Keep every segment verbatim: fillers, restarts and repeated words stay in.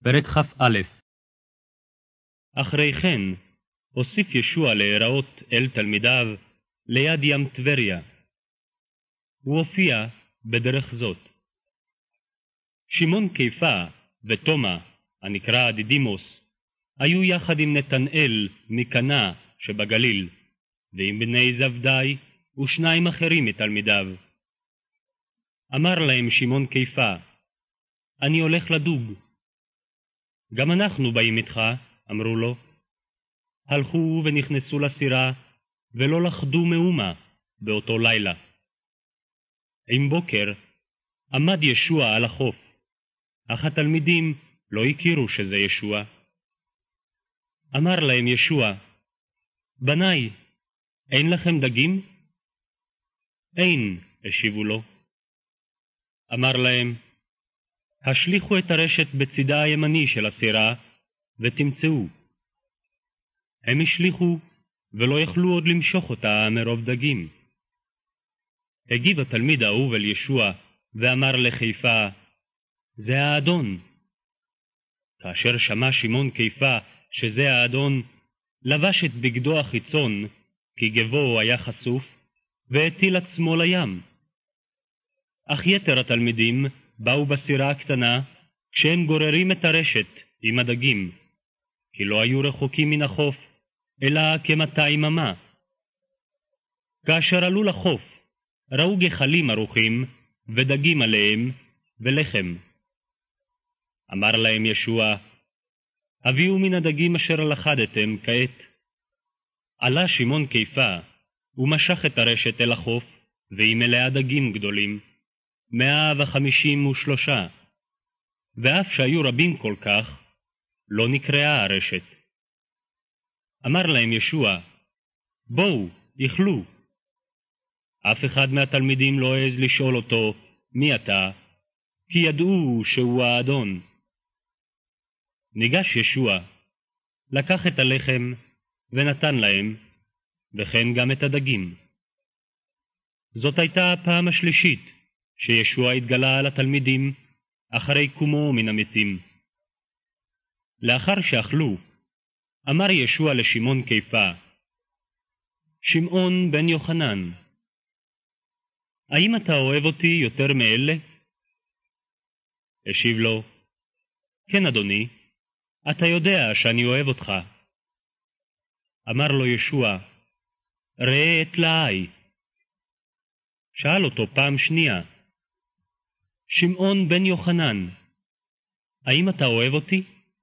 פרק כ"א. אחרי כן הוסיף ישוע להיראות אל תלמידיו ליד ים טבריה. הוא הופיע בדרך זאת. שמעון קיפה ותומה, הנקרא דידימוס, היו יחד עם נתנאל מקנה שבגליל, ועם בני זבדי ושניים אחרים מתלמידיו. אמר להם שמעון קיפה, אני הולך לדוג. גם אנחנו באים איתך, אמרו לו. הלכו ונכנסו לסירה, ולא לחדו מאומה באותו לילה. עם בוקר עמד ישוע על החוף, אך התלמידים לא הכירו שזה ישוע. אמר להם ישוע, בניי, אין לכם דגים? אין, השיבו לו. אמר להם, השליכו את הרשת בצדה הימני של הסירה, ותמצאו. הם השליכו, ולא יכלו עוד למשוך אותה מרוב דגים. הגיב התלמיד האהוב אל ישוע, ואמר לחיפה, זה האדון. כאשר שמע שמעון קיפה שזה האדון, לבש את בגדו החיצון, כי גבו היה חשוף, והטיל עצמו לים. אך יתר התלמידים באו בסירה הקטנה, כשהם גוררים את הרשת עם הדגים, כי לא היו רחוקים מן החוף, אלא כמאתיים אמה. כאשר עלו לחוף, ראו גחלים ערוכים, ודגים עליהם, ולחם. אמר להם ישוע, הביאו מן הדגים אשר לכדתם כעת. עלה שמעון קיפה, ומשך את הרשת אל החוף, והיא מלאה דגים גדולים, מאה וחמישים ושלושה. ואף שהיו רבים כל כך, לא נקראה הרשת. אמר להם ישוע, בואו, יאכלו. אף אחד מהתלמידים לא העז לשאול אותו, מי אתה? כי ידעו שהוא האדון. ניגש ישוע, לקח את הלחם ונתן להם, וכן גם את הדגים. זאת הייתה הפעם השלישית שישוע התגלה על התלמידים אחרי קומו מן המתים. לאחר שאכלו, אמר ישוע לשמעון קיפה, שמעון בן יוחנן, האם אתה אוהב אותי יותר מאלה? השיב לו, כן אדוני, אתה יודע שאני אוהב אותך. אמר לו ישוע, ראה את לעי. שאל אותו פעם שנייה, שמעון בן יוחנן, האם אתה אוהב אותי?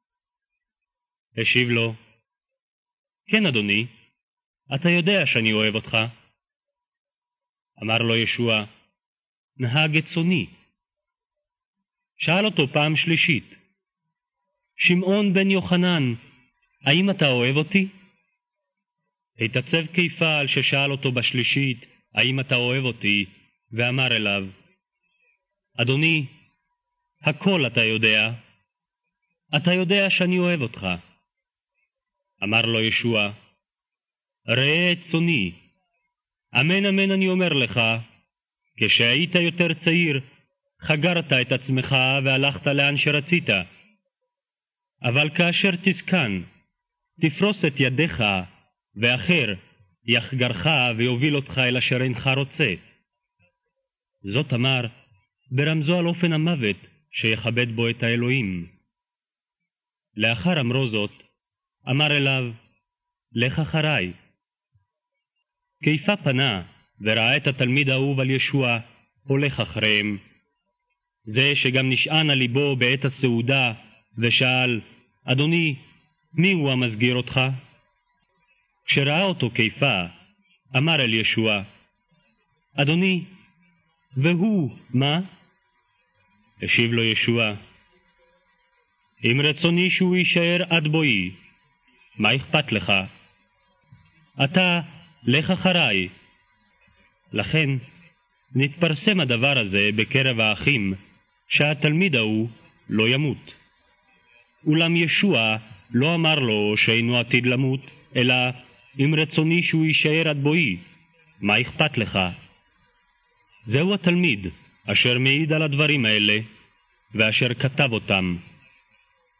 השיב לו, כן אדוני, אתה יודע שאני אוהב אותך. אמר לו ישוע, נהג את צוני. שאל אותו פעם שלישית, שמעון בן יוחנן, האם אתה אוהב אותי? התעצב קיפה על ששאל אותו בשלישית, האם אתה אוהב אותי, ואמר אליו, אדוני, הכל אתה יודע, אתה יודע שאני אוהב אותך. אמר לו ישוע, ראה את צוני. אמן אמן אני אומר לך, כשהיית יותר צעיר, חגרת את עצמך והלכת לאן שרצית. אבל כאשר תזקן, תפרוס את ידיך, ואחר יחגרך ויוביל אותך אל אשר אינך רוצה. זאת אמר, ברמזו על אופן המוות שיכבד בו את האלוהים. לאחר אמרו זאת, אמר אליו, לך אחריי. קיפה פנה וראה את התלמיד האהוב על ישוע הולך אחריהם. זה שגם נשען על ליבו בעת הסעודה ושאל, אדוני, מי הוא המסגיר אותך? כשראה אותו קיפה, אמר אל ישוע, אדוני, והוא מה? השיב לו ישוע, אם רצוני שהוא יישאר עד בואי, מה אכפת לך? אתה לך אחריי. לכן נתפרסם הדבר הזה בקרב האחים, שהתלמיד ההוא לא ימות. אולם ישוע לא אמר לו שאינו עתיד למות, אלא אם רצוני שהוא יישאר עד בואי, מה אכפת לך? זהו התלמיד אשר מעיד על הדברים האלה, ואשר כתב אותם.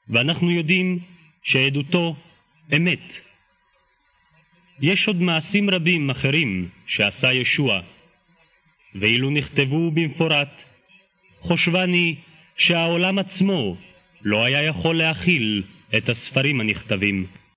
ואנחנו יודעים שעדותו אמת. יש עוד מעשים רבים אחרים שעשה ישוע, ואילו נכתבו במפורט, חושבני שהעולם עצמו לא היה יכול להכיל את הספרים הנכתבים.